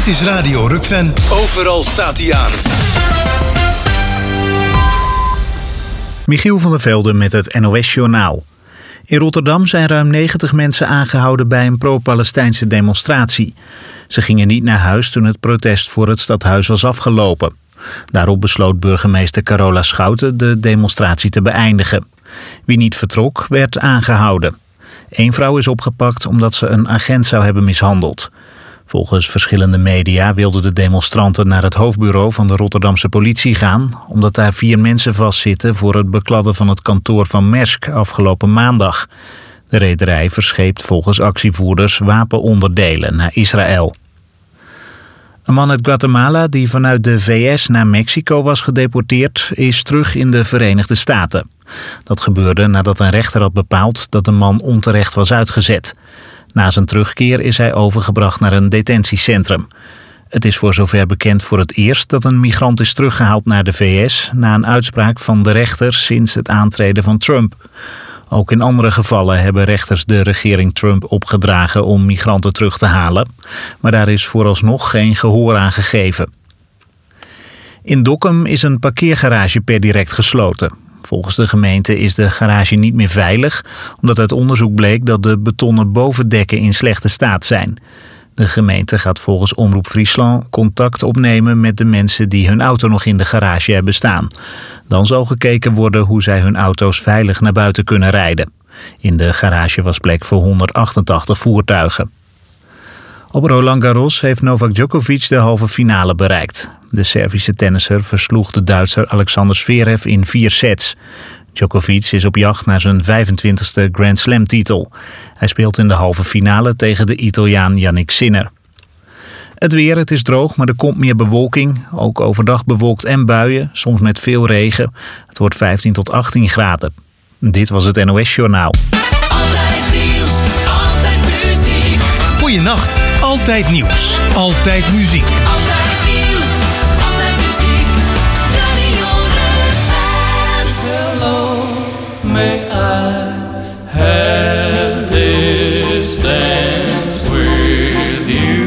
Dit is Radio Rukven. Overal staat hij aan. Michiel van der Velde met het NOS-journaal. In Rotterdam zijn ruim 90 mensen aangehouden bij een pro-Palestijnse demonstratie. Ze gingen niet naar huis toen het protest voor het stadhuis was afgelopen. Daarop besloot burgemeester Carola Schouten de demonstratie te beëindigen. Wie niet vertrok, werd aangehouden. 1 vrouw is opgepakt omdat ze een agent zou hebben mishandeld. Volgens verschillende media wilden de demonstranten naar het hoofdbureau van de Rotterdamse politie gaan, omdat daar 4 mensen vastzitten voor het bekladden van het kantoor van Maersk afgelopen maandag. De rederij verscheept volgens actievoerders wapenonderdelen naar Israël. Een man uit Guatemala die vanuit de VS naar Mexico was gedeporteerd, is terug in de Verenigde Staten. Dat gebeurde nadat een rechter had bepaald dat de man onterecht was uitgezet. Na zijn terugkeer is hij overgebracht naar een detentiecentrum. Het is voor zover bekend voor het eerst dat een migrant is teruggehaald naar de VS na een uitspraak van de rechter sinds het aantreden van Trump. Ook in andere gevallen hebben rechters de regering Trump opgedragen om migranten terug te halen, maar daar is vooralsnog geen gehoor aan gegeven. In Dokkum is een parkeergarage per direct gesloten. Volgens de gemeente is de garage niet meer veilig, omdat uit onderzoek bleek dat de betonnen bovendekken in slechte staat zijn. De gemeente gaat volgens Omroep Friesland contact opnemen met de mensen die hun auto nog in de garage hebben staan. Dan zal gekeken worden hoe zij hun auto's veilig naar buiten kunnen rijden. In de garage was plek voor 188 voertuigen. Op Roland Garros heeft Novak Djokovic de halve finale bereikt. De Servische tennisser versloeg de Duitser Alexander Zverev in 4 sets. Djokovic is op jacht naar zijn 25e Grand Slam-titel. Hij speelt in de halve finale tegen de Italiaan Jannik Sinner. Het weer, het is droog, maar er komt meer bewolking. Ook overdag bewolkt en buien, soms met veel regen. Het wordt 15 tot 18 graden. Dit was het NOS-journaal. Altijd nieuws, altijd muziek. Goeienacht. Altijd nieuws. Altijd muziek. Altijd nieuws, altijd muziek. Radio Rukven. Hello, may I have this dance with you?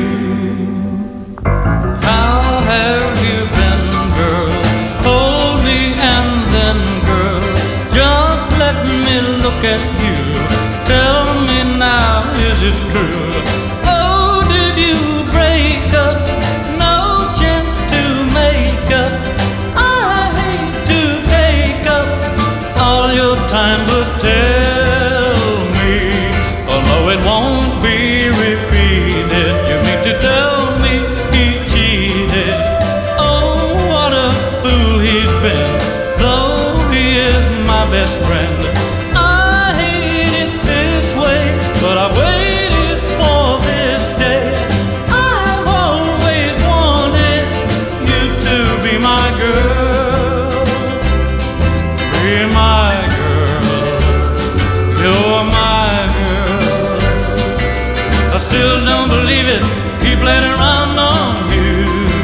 How have you been, girl? Hold me and then, girl, just let me look at you. Tell me now, is it true? Oh, did you break up? No chance to make up. I hate to take up all your time, but tell me, oh no, it won't be repeated. You mean to tell me he cheated? Oh, what a fool he's been, though he is my best friend. I hate it this way, but I've waited for this day. I've always wanted you to be my girl. Be my girl, you're my girl. I still don't believe it, he played around on you.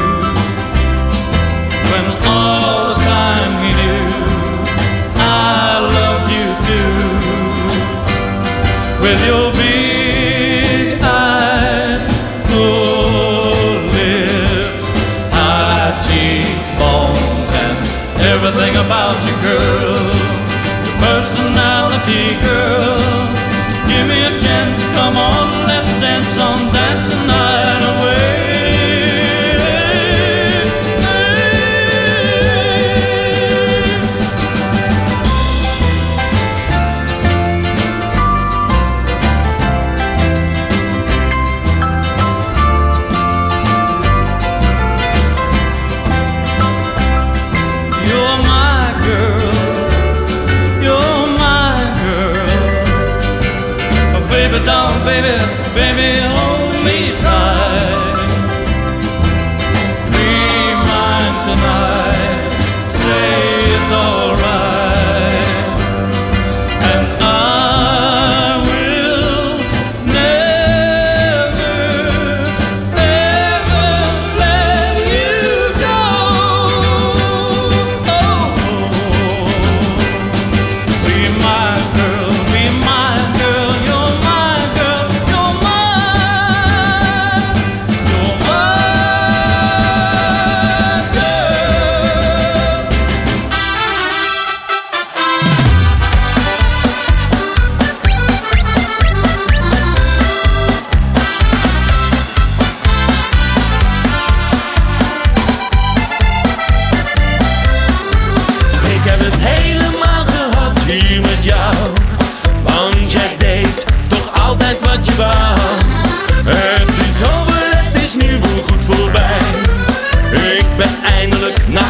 When all the time he knew I loved you too. With your big eyes, full lips, high cheekbones, and everything about you, girl. Your personality, girl. Give me a chance, come on, let's dance on dancing night away.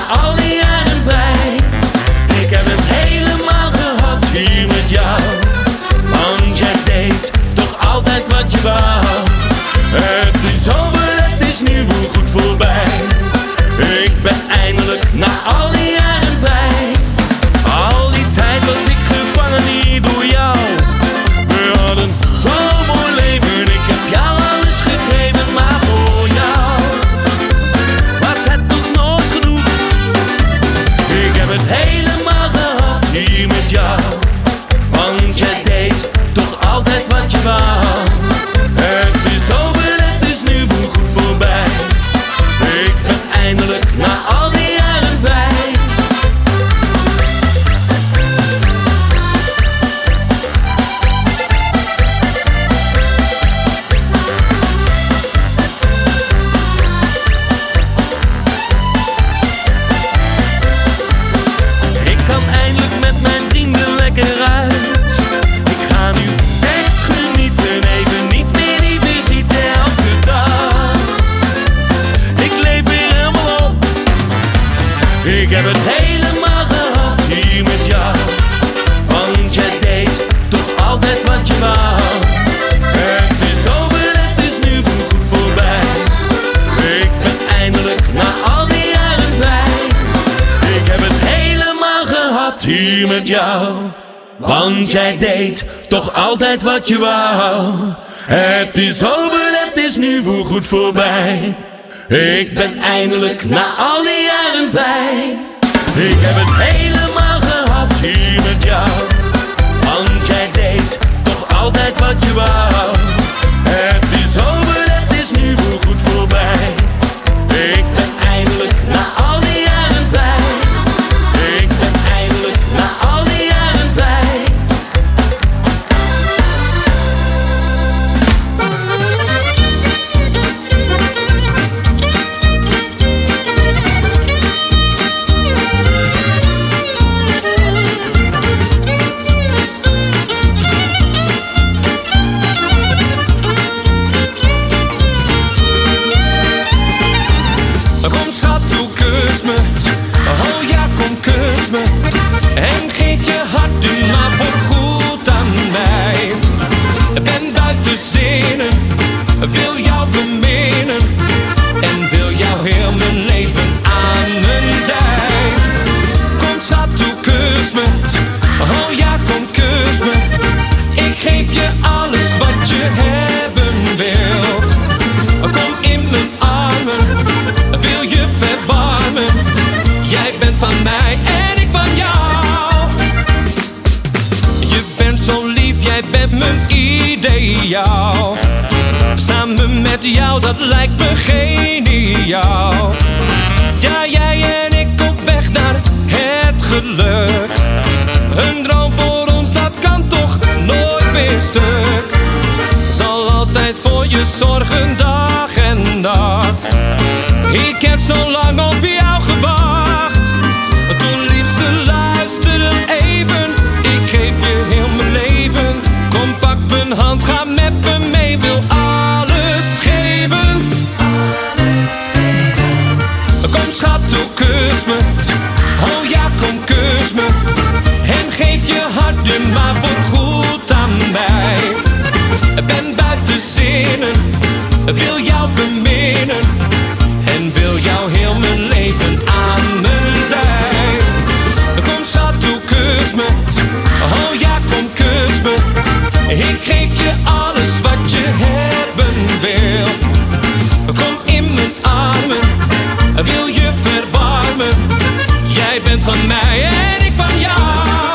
al die jaren vrij. Ik heb het helemaal gehad hier met jou, want jij deed toch altijd wat je wou. Het is over, het is nu voorgoed voorbij. Ik ben eindelijk na al die jaren vrij. Al die tijd was ik gevangen hier door jou. We hadden zo'n mooi leven, ik heb jou alles gegeven, maar voor jou was het toch nooit genoeg. Ik heb het helemaal gehad hier met jou, want jij deed toch altijd wat je wou. Het is over, het is nu voorgoed voorbij. Ik ben eindelijk na al die jaren vrij. Ik kan eindelijk met mijn vrienden lekker uit. Ik ga nu echt genieten, even niet meer die visite elke dag. Ik leef weer helemaal op. Ik heb het helemaal gehad hier met jou, want jij deed toch altijd wat je wou. Het is over, het is nu voorgoed voorbij. Ik ben eindelijk na al die jaren vrij. Ik heb het helemaal gehad hier met jou, want jij deed toch altijd wat je wou. Het is over, het is nu voorgoed voorbij. Ik ben eindelijk na al die jaren vrij. Ik heb het helemaal gehad hier met jou, want jij deed toch altijd wat je wou. Het is over, het is nu voorgoed voorbij. Ik ben eindelijk na al die jaren vrij. Ik ben eindelijk na al die jaren vrij. Kom schat toe, kus me. Oh ja, kom kus me. En geef je hart nu maar voor goed aan mij. Ben buiten zinnen, wil jou beminnen. En wil jou heel mijn leven aan mijn zijn. Kom schat toe, kus me. Oh ja, kom kus me. Ik geef je alles wat je hebben wilt. Kom in mijn armen, wil je verwarmen. Jij bent van mij en ik van jou. Je bent zo lief, jij bent mijn ideaal. Samen met jou, dat lijkt me geniaal. Ja, jij en ik op weg naar het geluk. Een droom voor ons, dat kan toch nooit meer stuk. Zal altijd voor je zorgen dag en nacht. Ik heb zo lang op jou gewacht. Doe liefste luister dan even. Ik geef je heel mijn leven. Kom pak mijn hand, ga met me mee. Wil alles geven. Kom schat toe, kus me. Oh ja, kom kus me. En geef je hart nu maar voor goed aan mij. Ben buiten zinnen, wil jou beminnen. En wil jou heel mijn leven aan mijn zij. Kom schat toe, kus me. Oh ja, kom kus me. Ik geef je alles wat je hebben wilt. Kom in mijn armen, wil je verwarmen. Jij bent van mij en ik van jou.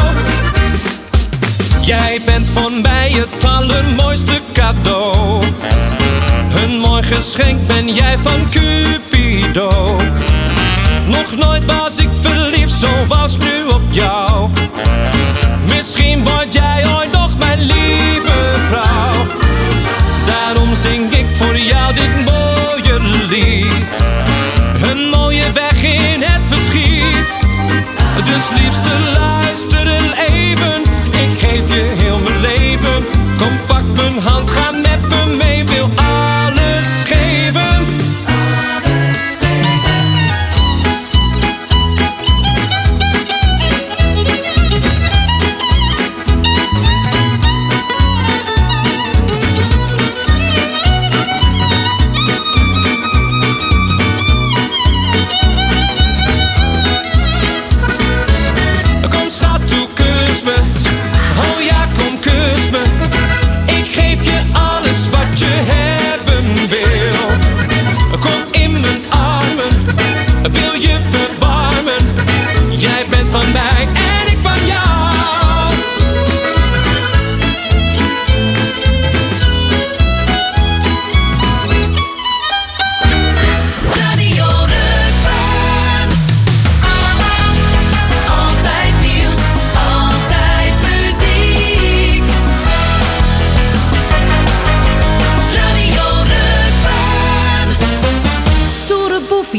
Jij bent voor mij het allermooiste cadeau. Een mooi geschenk ben jij van Cupido. Nog nooit was ik verliefd zoals nu op jou. Misschien word jij ooit nog mijn lieve vrouw. Daarom zing ik voor jou dit mooie lied. Een mooie weg in het verschiet. Dus liefste luister even. Ik geef je heel mijn leven. Kom pak mijn hand, ga met me mee. Wil alles geven.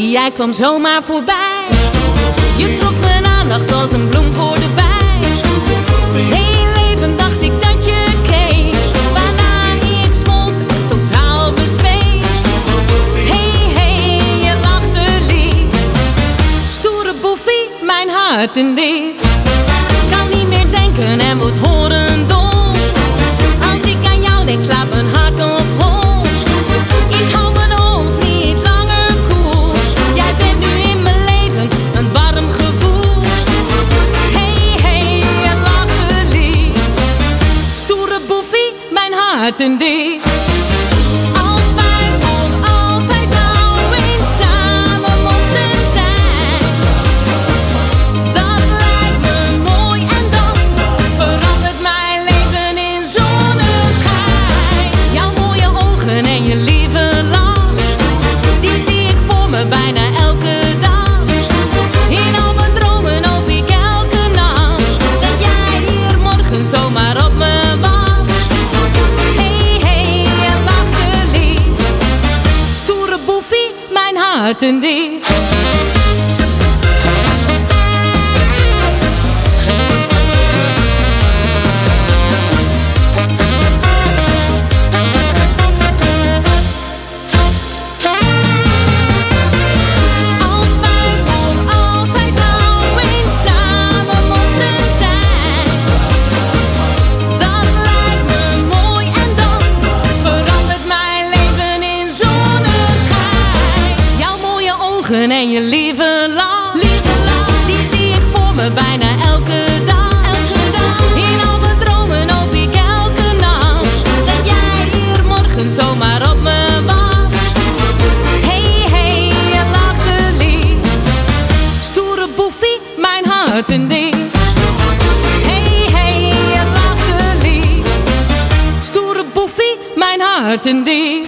jij kwam zomaar voorbij. Je trok mijn aandacht als een bloem voor de bij. Heel even dacht ik dat je keek, waarna ik smolt, totaal bezweek. Hey, je lachte lief. Stoere boefie, mijn hart en dief. Kan niet meer denken en moet horen dol. Als ik aan jou denk, slaat mijn hart op hol. Ik hou mijn hoofd niet langer koel. Jij bent nu in mijn leven een warm gevoel. Hey, je lachte lief. Stoere boefie, mijn hart en dief. Als wij voor altijd nou eens samen mochten zijn, dat lijkt me mooi en dan verandert mijn leven in zonneschijn. Jouw mooie ogen en je lieve lach, die zie ik voor me bijna elke dag. In al mijn dromen hoop ik elke nacht dat jij hier morgen zomaar op me wacht. Hey, je lachte lief. Stoere boefie, mijn hart en dief. Als wij voor altijd nou eens samen mochten zijn, dat lijkt me mooi en dan verandert mijn leven in zonneschijn. Jouw mooie ogen en je lieve lach, die zie ik voor me bijna elke dag. In al mijn dromen hoop ik elke nacht dat jij hier morgen zomaar op me wacht. Hey, je lachte lief. Stoere boefie, mijn hart en dief. Hey, je lachte lief. Stoere boefie, mijn hart en dief.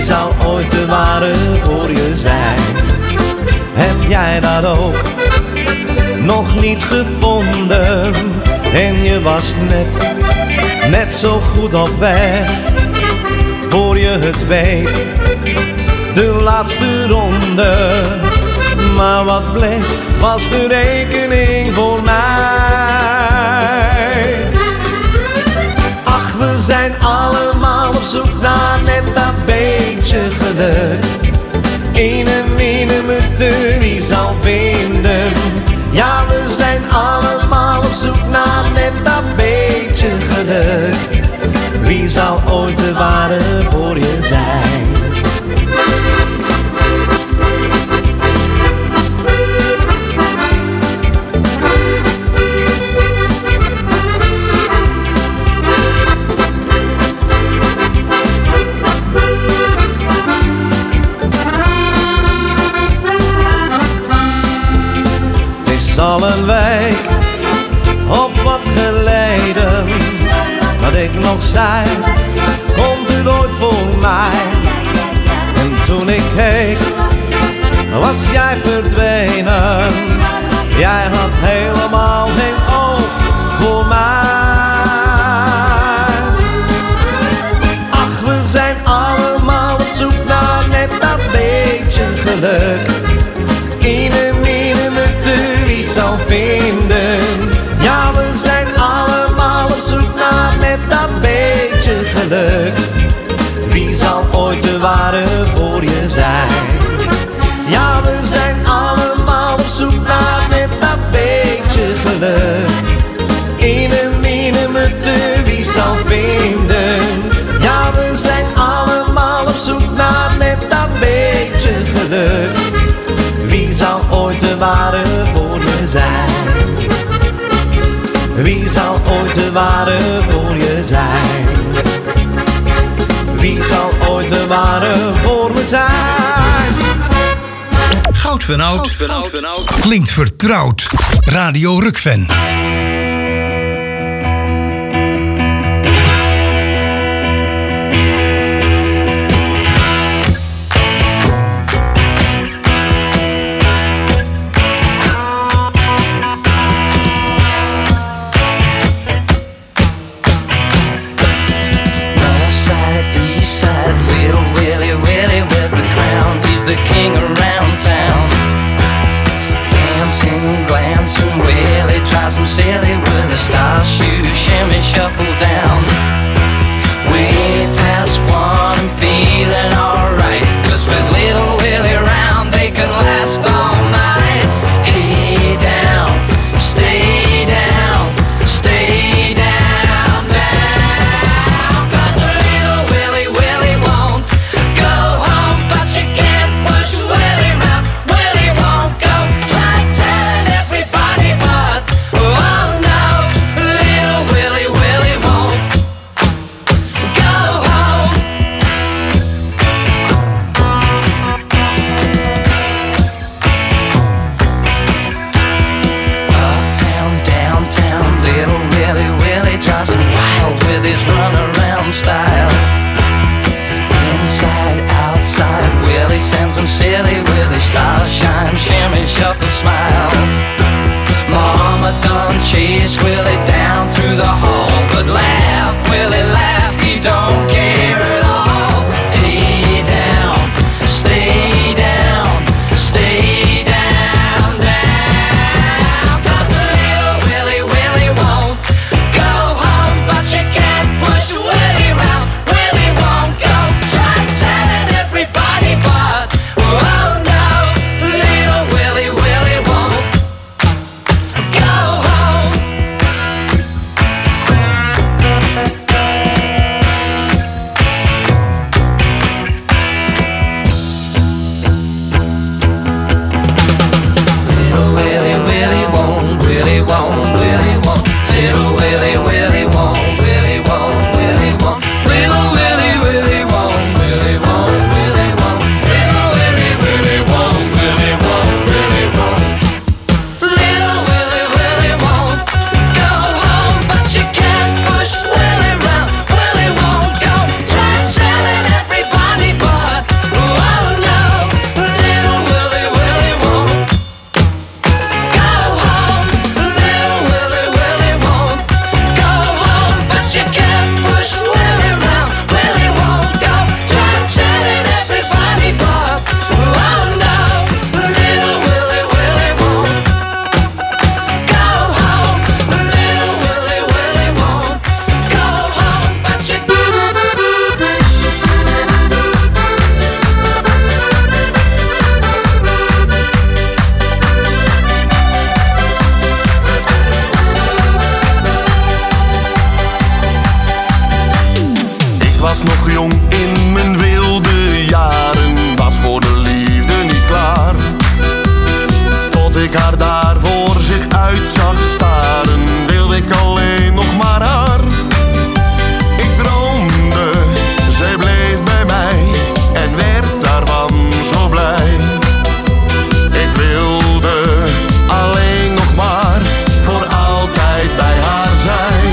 zal ooit de ware voor je zijn? Heb jij dat ook nog niet gevonden? En je was net zo goed op weg. Voor je het weet, de laatste ronde. Maar wat bleef, was de rekening voor mij. Ach, we zijn allemaal op zoek naar net dat beetje geluk. Ene minute, wie zal vinden? Ja, we zijn allemaal op zoek naar net dat beetje geluk. Wie zal ooit de ware voor je zijn? Al een week of wat geleden dat ik nog zei, komt u nooit voor mij? En toen ik keek, was jij verdwenen. Jij had helemaal geen oog voor mij. Ach, we zijn allemaal op zoek naar net dat beetje geluk. Ene minute, wie zal vinden? Ja, we zijn allemaal op zoek naar net dat beetje geluk. Wie zal ooit de ware voor je zijn? Ja, we zijn allemaal op zoek naar net dat beetje geluk. Ene minute, wie zal vinden? Ja, we zijn allemaal op zoek naar net dat beetje geluk. Wie zal ooit de ware voor je zijn? Wie zal ooit de ware voor je zijn? Wie zal ooit de ware voor me zijn? Goud van Oud klinkt vertrouwd. Radio Rukven. The king around town, dancing, glancing, Willie drives him silly with a star shoe, shimmy, shuffle down. Way past one and feeling alright, 'cause with little Willie around they can last all night. Hey down, stay down, stay down, down. 'Cause little Willie, Willie won't go home, but you can't push Willie round. Willie won't go, try telling everybody but, oh no, little Willie, Willie won't go home. Uptown, downtown, little Willie, Willie drives him wild with his runaround style. Inside, outside, Willie sends him silly with his starshine, shimmy, shuffle, smile. Mama done chased Willie down through the hall, but laugh, Willie, laugh, he don't care at all. Hey down, stay down, stay down, down. 'Cause little Willie, Willie won't go home, but you can't push Willie round. Willie won't go, try telling everybody but, oh no, little Willie, Willie won't go home. nog jong in mijn wilde jaren, was voor de liefde niet klaar. Tot ik haar daar voor zich uit zag staren, wilde ik alleen nog maar haar. Ik droomde, zij bleef bij mij en werd daarvan zo blij. Ik wilde alleen nog maar voor altijd bij haar zijn.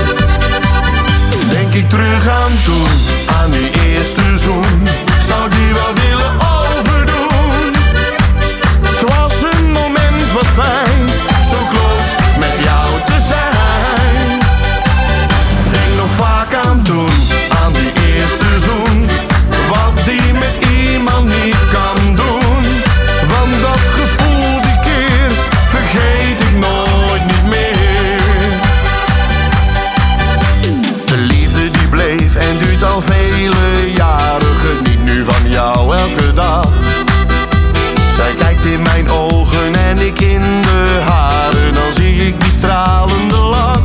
Denk ik terug aan toen, aan die eerste zoen, zou die wel willen overdoen. Het was een moment wat fijn, zo close met jou te zijn. Denk nog vaak aan toen, aan die eerste zoen, wat die met iemand niet kan doen. Want dat gevoel die keer vergeet ik nooit niet meer. De liefde die bleef en duurt al vele jaren, geniet nu van jou elke dag. Zij kijkt in mijn ogen en ik in de haren, dan zie ik die stralende lach.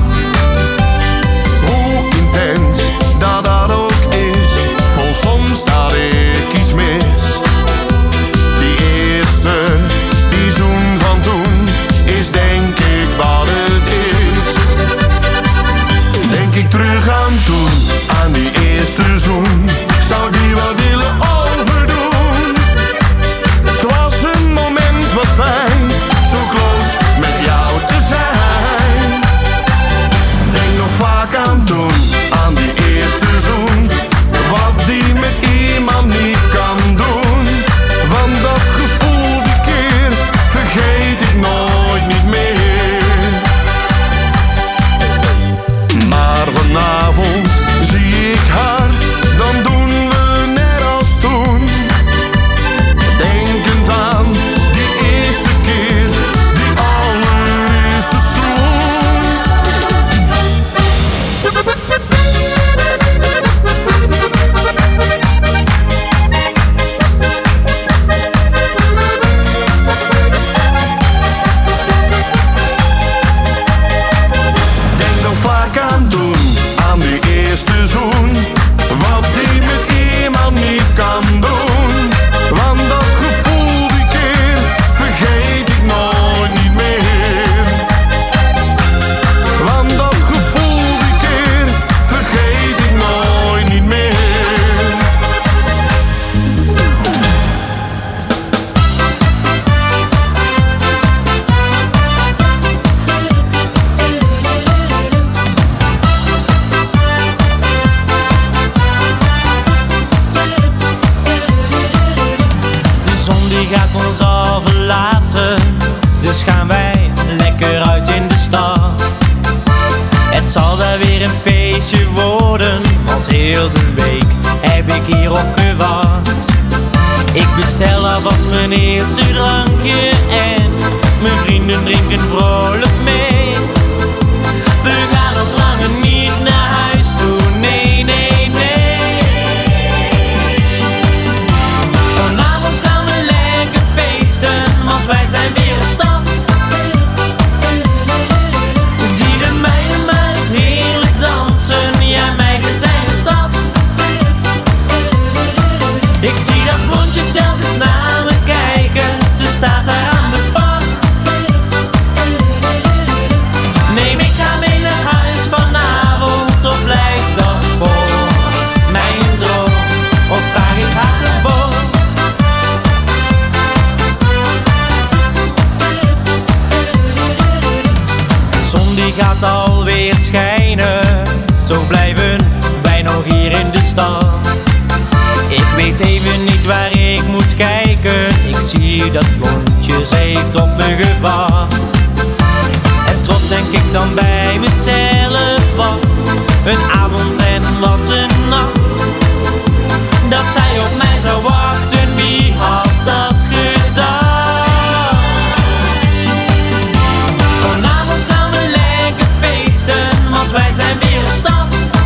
Hoe intens dat ook is, vol soms staat ik iets mis. Die eerste, die zoen van toen, is denk ik wat het is. Denk ik terug aan toen, aan die eerste zoen, zou die wel willen overdoen. Het was een moment wat fijn, zo close met jou te zijn. Denk nog vaak aan toen, aan die eerste zoen, wat die met iemand niet kan doen. Want dat gevoel die keer vergeet ik nooit niet meer. Maar vanavond zie ik haar, dan doen we net als toen. Denkend aan die eerste keer, die allereerste zoen. Denk nog vaak aan toen, aan die eerste zoen, wat die met iemand niet kan doen. Want dat gevoel die keer vergeet ik nooit niet meer. Want dat gevoel die keer vergeet ik nooit niet meer. De zon die gaat ons al verlaten, dus gaan wij lekker uit in de stad. Het zal daar weer een feestje worden, want heel de week heb ik hierop gewacht. Ik bestel alvast mijn eerste drankje en mijn vrienden drinken vrolijk mee. We gaan nog langer niet naar huis toe, nee, nee, nee. Vanavond gaan we lekker feesten, want wij zijn weer op stap. Zie de meiden maar eens heerlijk dansen, ja meiden zijn er zat. Ik zie dat blondje telkens naar me kijken, ze staat daar aan de bar. Neem ik haar mee naar huis vanavond, of blijf dat voor mij een droom, of vraag ik haar gewoon. De zon die gaat alweer schijnen, toch blijven wij nog hier in de stad. Ik weet even niet waar ik moet kijken, ik zie dat blondje, ze heeft op me gewacht. En trots denk ik dan bij mezelf, wat een avond en wat een nacht. Dat zij op mij zou wachten, wie had dat gedacht? Vanavond gaan we lekker feesten, want wij zijn weer op stap.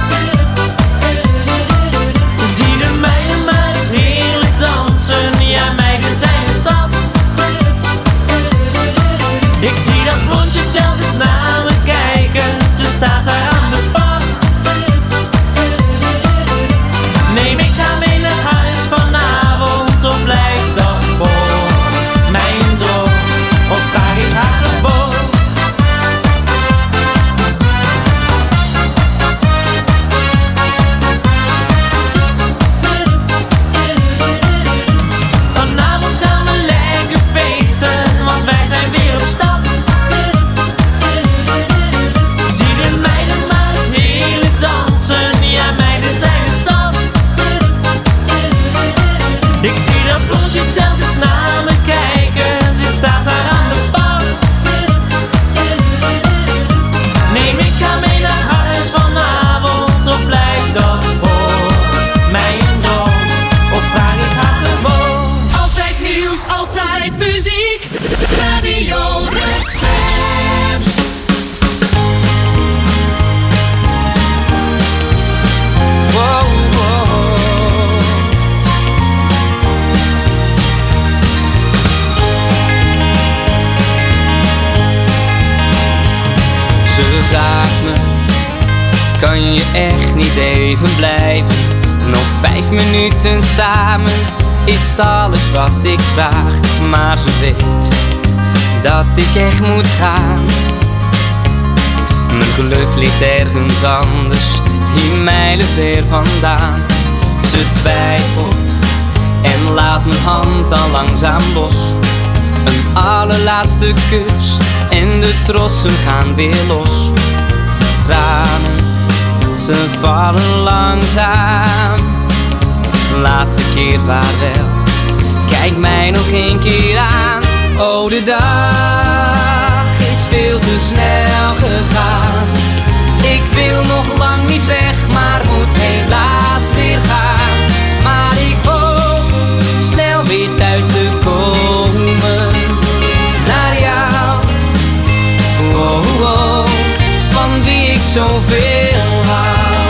Zie de meiden maar eens heerlijk dansen, ja meiden zijn er zat. Ik zie dat blondje telkens naar me kijken, ze staat daar aan de bar. Kan je echt niet even blijven? Nog 5 minuten samen is alles wat ik vraag. Maar ze weet dat ik echt moet gaan. Mijn geluk ligt ergens anders, hier mijlen ver vandaan. Ze twijfelt en laat mijn hand dan langzaam los. Een allerlaatste kus en de trossen gaan weer los. Tranen, ze vallen langzaam. Laatste keer vaarwel, kijk mij nog 1 keer aan. Oh, de dag is veel te snel gegaan. Ik wil nog lang niet weg, maar moet helaas weer gaan. Maar ik hoop snel weer thuis te komen. Naar jou, oh, oh, van wie ik zoveel hou.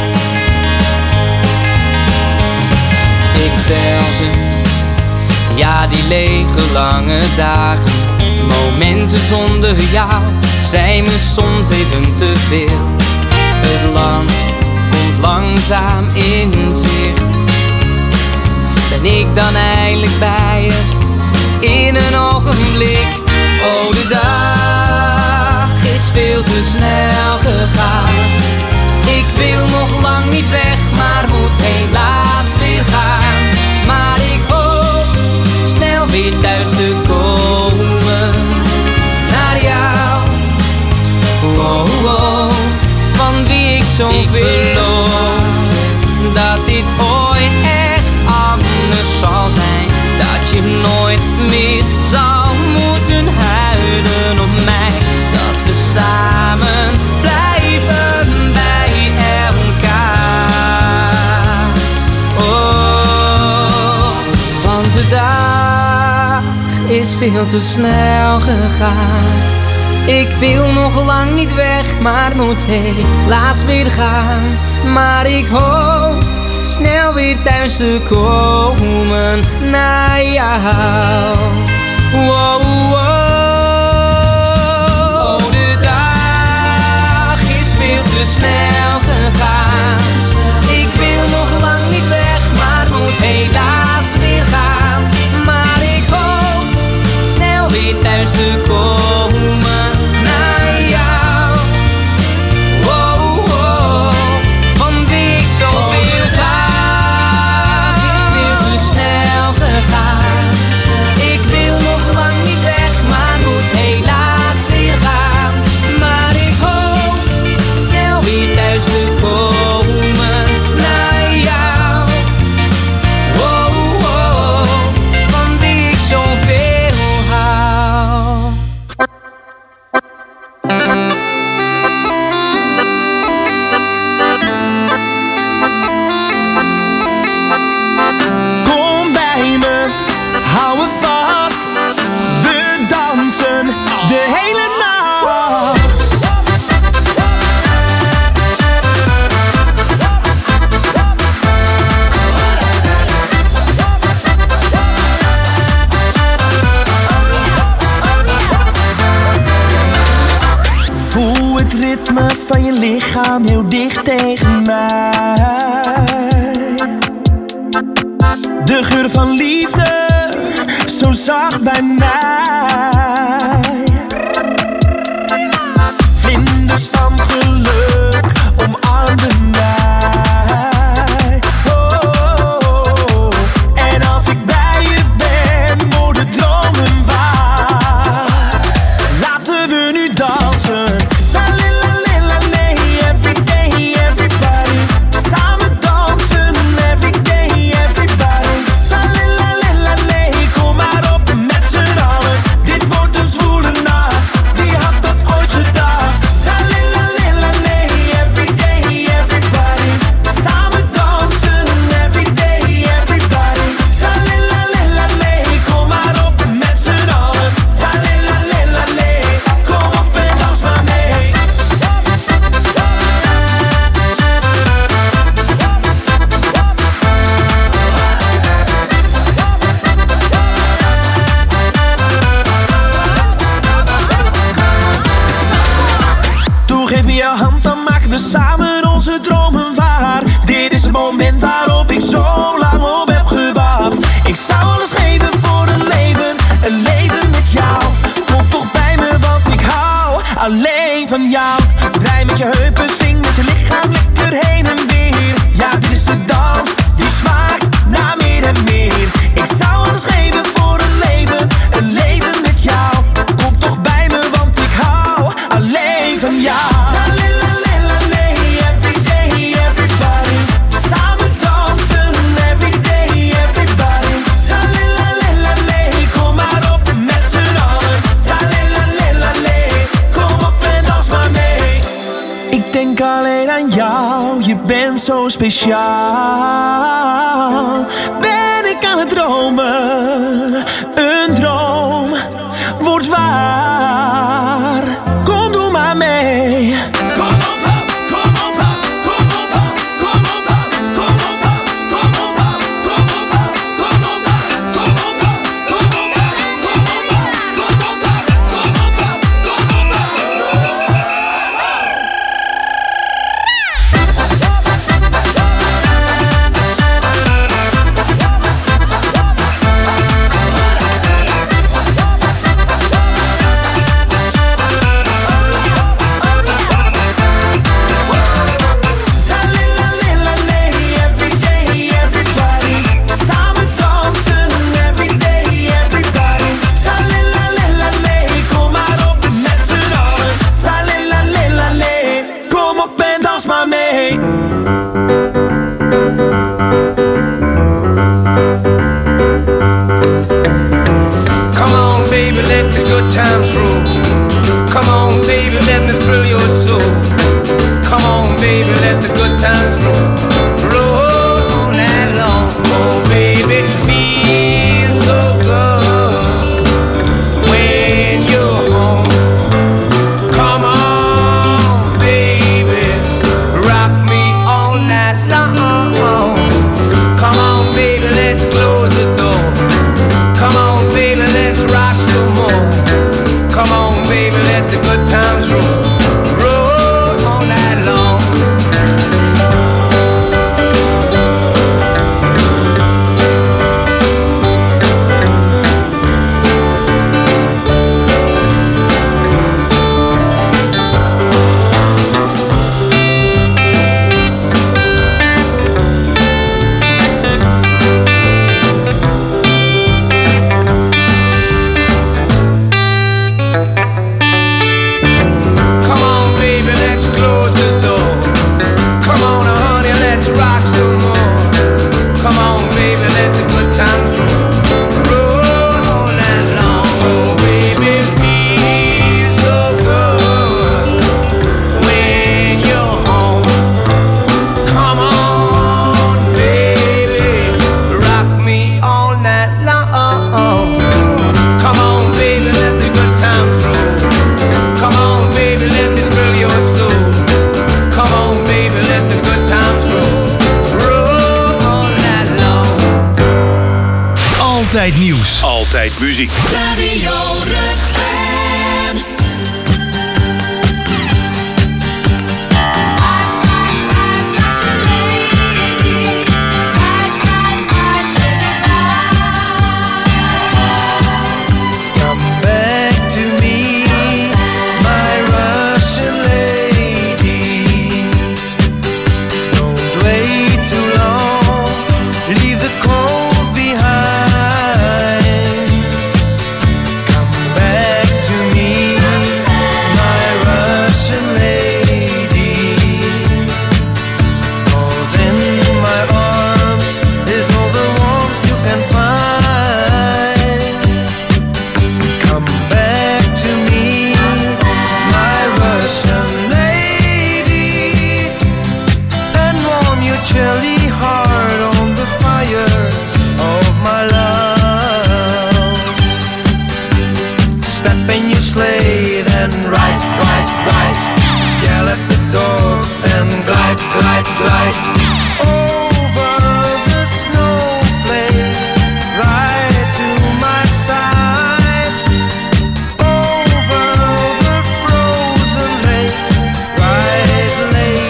Ik tel ze, ja, die lege lange dagen. Momenten zonder jou zijn me soms even te veel. Het land komt langzaam in zicht. Ben ik dan eindelijk bij je in een ogenblik? Oh, de dag is veel te snel gegaan. Ik wil nog lang niet weg, maar moet helaas weer gaan. Maar ik hoop snel weer thuis te komen. Naar jou, oh, oh, van wie ik zoveel. Ik beloof dat dit ooit echt anders zal zijn. Dat je nooit meer zal moeten huilen op mij. Dat we samen blijven bij elkaar. Oh, want de dag is veel te snel gegaan. Ik wil nog lang niet weg, maar moet helaas weer gaan. Maar ik hoop snel weer thuis te komen naar jou. Wow, wow. Oh, de dag is veel te snel gegaan. Ik wil nog lang niet weg, maar moet helaas weer gaan. Maar ik hoop snel weer thuis te komen naar jou. Wow, wow, van wie ik zoveel graag is veel te snel gegaan. Ik wil nog lang niet weg, maar moet helaas weer gaan. Maar ik hoop snel weer thuis te komen naar jou. Wow, wow, van wie ik zoveel hou. Kom bij me, hou me vast. We dansen de hele nacht. Voel het ritme van je lichaam heel dicht tegen mij. De geur van liefde, zo zacht bij mij. Vlinders van geluk omarmden mij. Oh, en als ik bij je ben, worden dromen waar. Laten we nu dansen. Salila, nee, every day, everybody. Samen dansen, every day, everybody. Salila, nee, kom maar op met z'n allen. Dit wordt we samen onze dromen waar. Dit is het moment waarop ik zo lang op heb gewacht. Ik zou alles geven voor een leven met jou. Kom toch bij me, want ik hou alleen van jou. Draai met je heupen, swing met je lichaam lekker heen en weer. Ja, dit is de dans, die smaakt naar meer en meer. Ik zou alles geven voor een leven met jou. Kom toch bij me, want ik hou alleen van jou. Everyday, everybody. Samen dansen, everyday, everybody. Kom maar op met z'n allen. Kom op en dans maar mee. Ik denk alleen aan jou, je bent zo speciaal. Ben ik aan het dromen, een droom wordt waar. Kom, doe maar mee. Kom op, kom op, kom op, kom op, kom op, kom op, kom op, kom op, kom op, kom op, kom Come on, baby, let the good times roll. Come on, baby, let me thrill your soul. Come on, baby, let the good times roll. Roll all night long. Oh, baby, it feels so good when you're home. Come on, baby, rock me all night long. Come on, baby, let's close the door. Come on, baby, let's rock some more. Come on, baby, let the good times roll. Roll all night long. Come on, baby, let's close the door. Come on, honey, let's rock some more. Come on, baby, let the good times roll. Roll all night long. Oh, baby, it feels so good when you're home. Come on, baby, rock me all night long. Come on, baby, let the good times roll. Come on, baby, let me thrill your soul. Come on, baby, let the good times roll. Roll all night long. Altijd nieuws. Altijd muziek. Radio Rukven. Come back to me, my Russian lady. Don't wait too long, leave the cold behind. Come back to me, my Russian lady. 'Cause in my arms is all the warmth you can find. Come back to me, my Russian lady, and warm your chilly heart on the fire of my love. Step in your sleigh, then ride, ride, ride. Yell at the dogs and glide, glide, glide. Over the snowflakes, ride to my side. Over the frozen lakes, ride late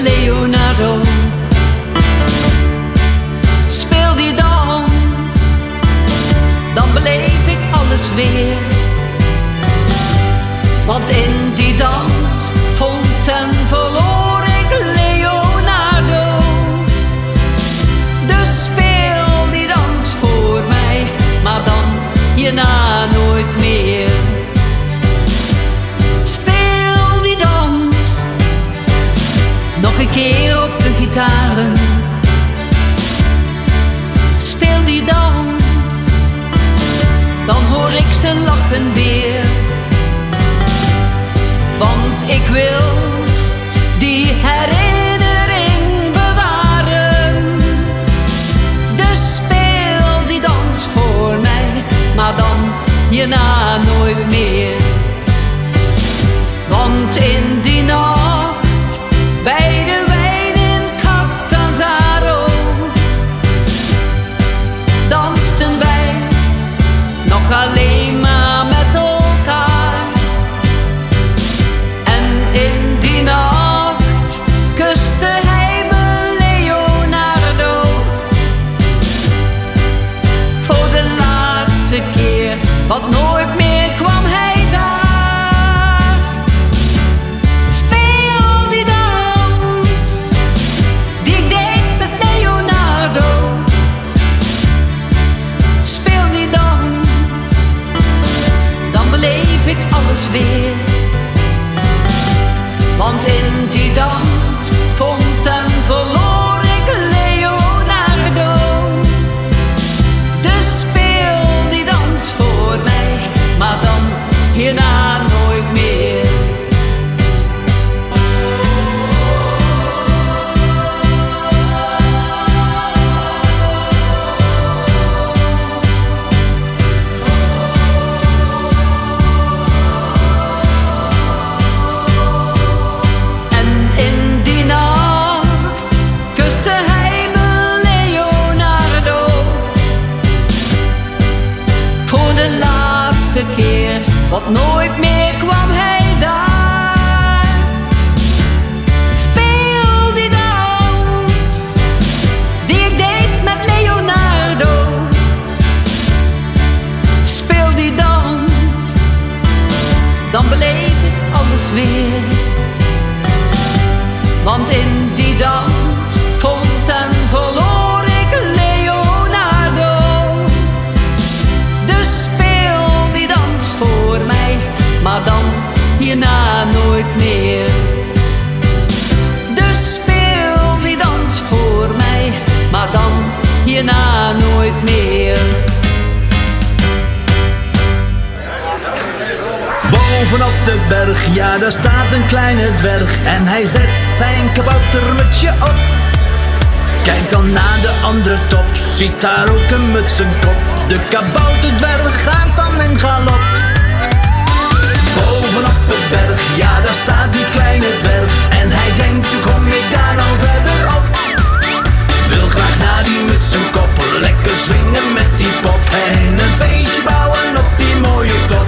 Leonardo. Speel die dans, dan beleef ik alles weer. Want in die dans vond en verloor ik Leonardo. Dus speel die dans voor mij, maar dan hierna nooit meer. Speel die dans nog een keer op de gitaren. Speel die dans, dan hoor ik zijn lachen weer. Want ik wil die herinnering bewaren. Dus speel die dans voor mij, maar dan hierna nooit meer. Want in die nacht, bij de wijn in Catanzaro, dansten wij nog alleen maar met elkaar. En in die nacht kuste hij me Leonardo. Voor de laatste keer, want nooit meer kwam hij daar. Speel die dans die ik deed met Leonardo. Speel die dans, dan beleef ik alles weer. Want in die dans vond en verloor ik Leonardo. Dus speel die dans voor mij, maar dan hierna nooit meer. Keer, want nooit meer kwam hij daar. Speel die dans die ik deed met Leonardo. Speel die dans, dan beleef ik alles weer. Want in die dans vond en verloor ik Leonardo. Dus speel die dans voor mij, maar dan hierna nooit meer. Dus speel die dans voor mij, maar dan hierna nooit meer. Bovenop de berg, ja daar staat een kleine dwerg. En hij zet zijn kaboutermutsje op. Kijk dan naar de andere top, ziet daar ook een muts en kop. De kabouterdwerg gaat dan in galop. Bovenop de berg, ja daar staat die kleine dwerg. En hij denkt, hoe kom ik daar nou verder op? Wil graag naar die muts en kop, lekker swingen met die pop. En een feestje bouwen op die mooie top.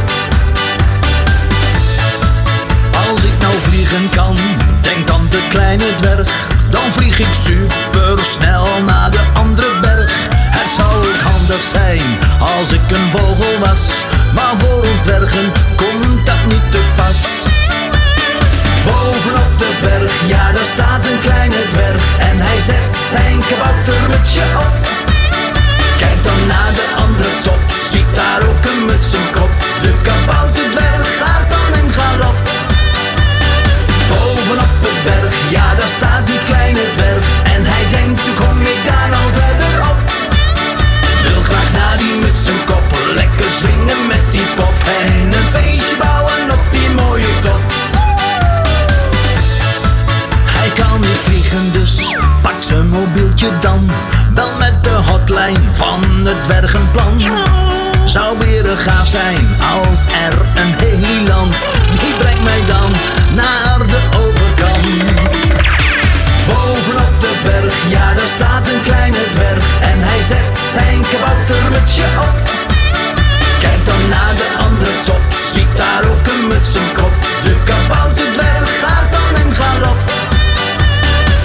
Als ik nou vliegen kan, denkt dan de kleine dwerg, dan vlieg ik super snel naar de andere berg. Het zou ook handig zijn als ik een vogel was, maar voor ons dwergen komt dat niet te pas. Bovenop de berg, ja daar staat een kleine dwerg. En hij zet zijn kaboutermutsje op. Kijk dan naar de andere top, ziet daar ook een muts en kop. De kabouterdwerg gaat dan in galop. Bovenop de berg, ja daar staat die kleine dwerg. En hij denkt, hoe kom ik daar nou verder op? Wil graag naar die muts en kop, lekker swingen met die pop. En een feestje bouwen op die mooie top. Hij kan niet vliegen, dus pakt zijn mobieltje dan. Bel met de hotline van het dwergenplan. Zou weer gaaf zijn als er een heliland, die brengt mij dan naar de overkant. Bovenop de berg, ja daar staat een kleine dwerg. En hij zet zijn kaboutermutsje op. Kijk dan naar de andere top, ziet daar ook een muts en kop. De kabouterdwerg gaat dan in galop.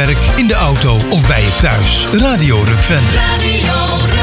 werk, in de auto of bij je thuis. Radio Rukven. Radio Rukven.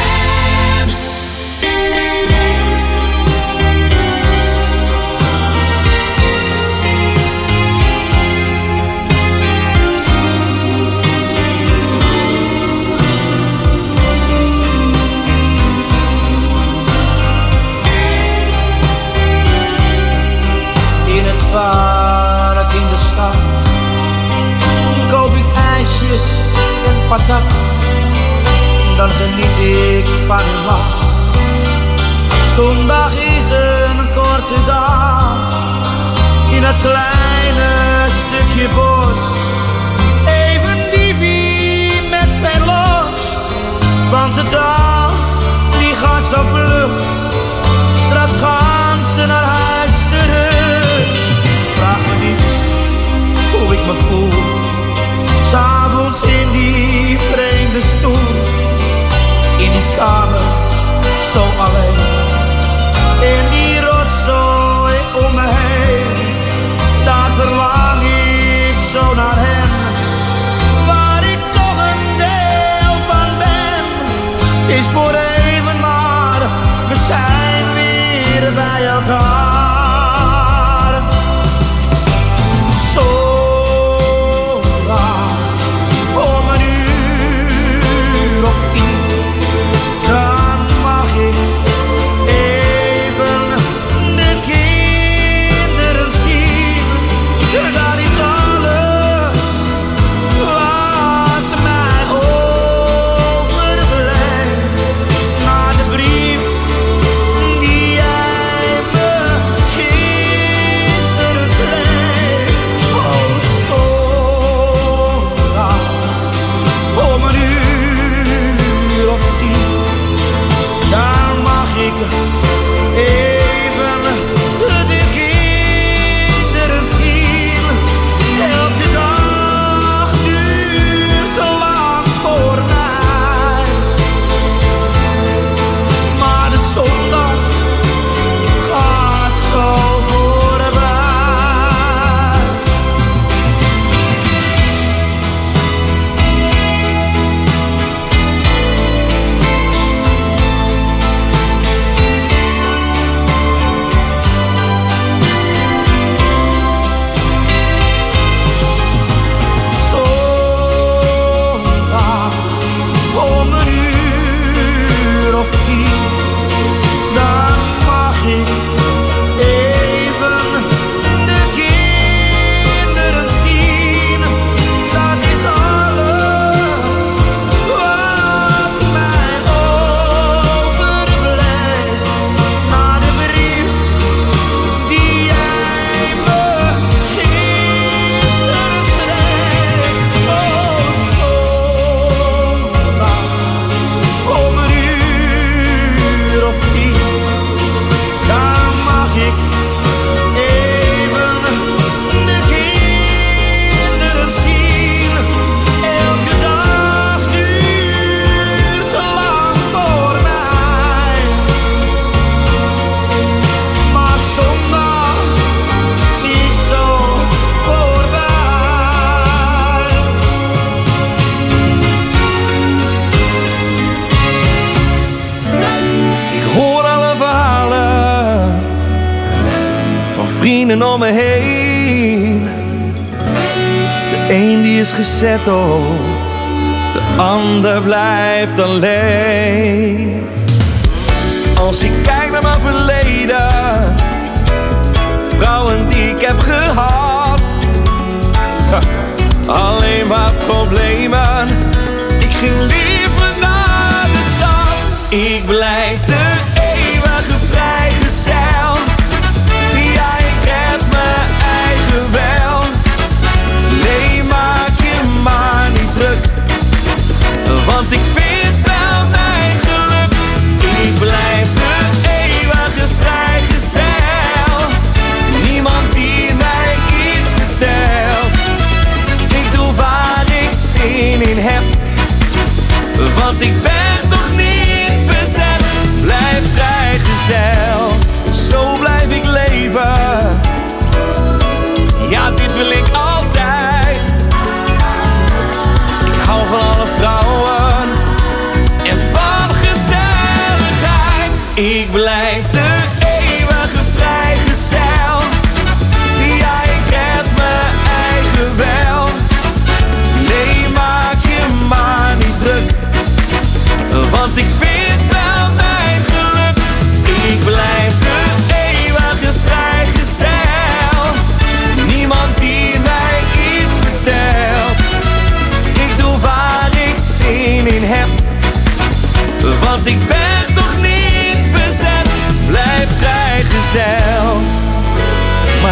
In het park in de stad koop ik ijsjes en patat. Dan geniet ik van een lach. Zondag is een korte dag. In het kleine stukje bos. Even diefie met veel los. Want de dag die gaat zo vlug. Straks gaan ze naar huis terug. Vraag me niet hoe ik me voel. 'S'avonds in die vreemde stoel. In die kamer, zo alleen. In die rotzooi om me heen. Daar verlang ik zo naar hem. Waar ik toch een deel van ben. Het is voor even maar, we zijn weer bij elkaar. Om me heen. De een die is gezetteld, de ander blijft alleen. Als ik kijk naar mijn verleden, vrouwen die ik heb gehad, alleen maar problemen. Ik ging liever naar de stad. Ik blijf de eeuwige vrijgezel. Ja, ik red mijn eigen wel. Nee, maak je maar niet druk, want ik vind wel mijn geluk. Ik blijf de eeuwige vrijgezel.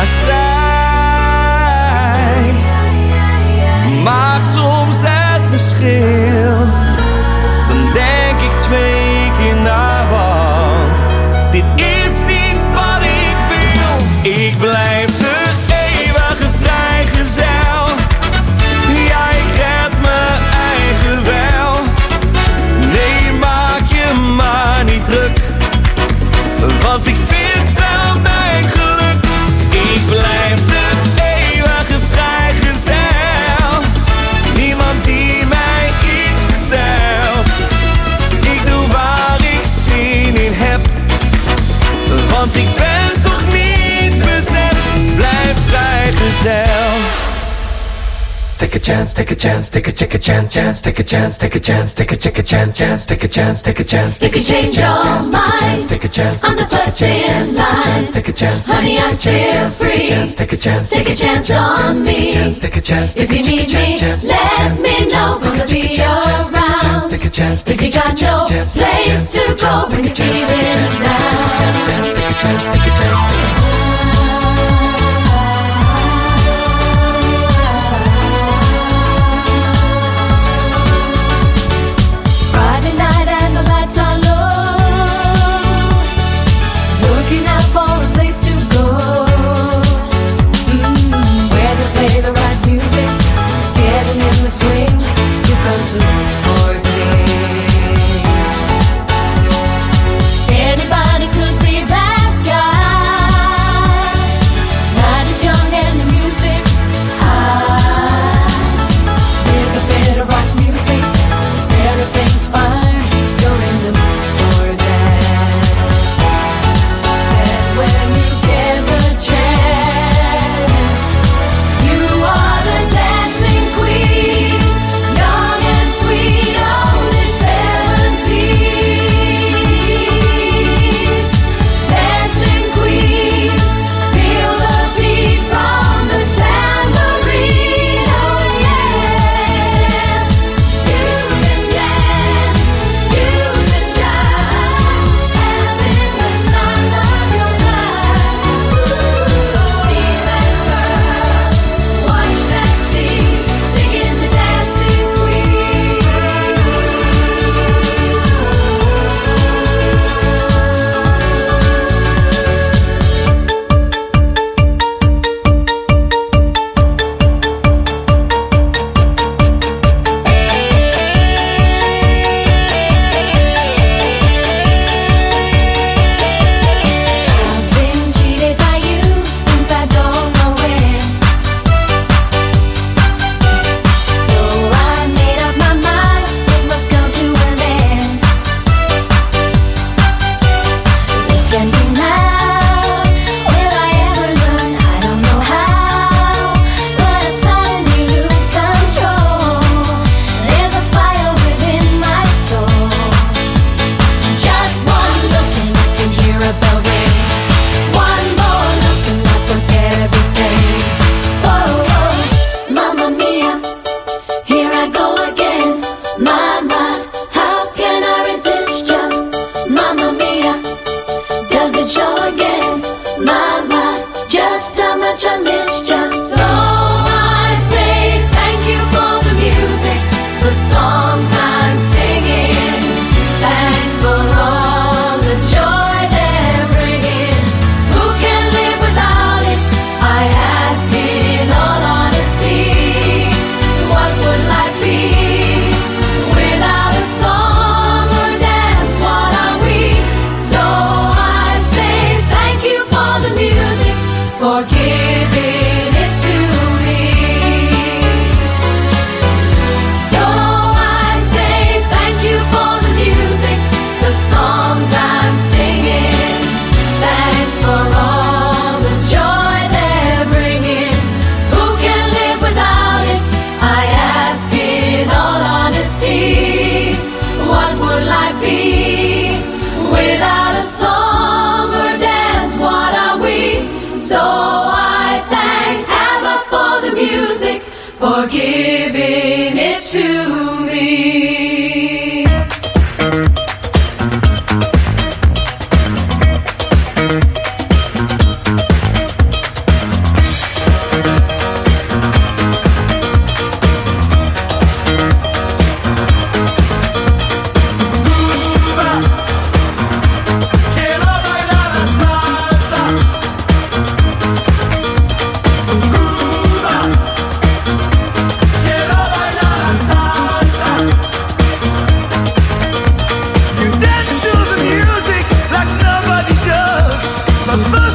zij maakt soms het verschil. Dan denk ik 2 keer na, want dit is niet wat ik wil. Ik blijf de eeuwige vrijgezel. Ja, ik red mijn eigen wel. Nee, maak je maar niet druk, want ik vind wel mijn geluk. Ik blijf de eeuwige vrijgezel. Niemand die mij iets vertelt. Ik doe waar ik zin in heb, want ik ben toch niet bezet. Blijf vrijgezel. Take a chance, take a chance, take a chance, take a chance, take a chance, take a chance, take a chance, take a chance. If you change your mind, I'm the first in line. Honey, I'm still free. Take a chance on me. If you need me, let me know. Gonna be around. If you got no place to go when you're feeling down.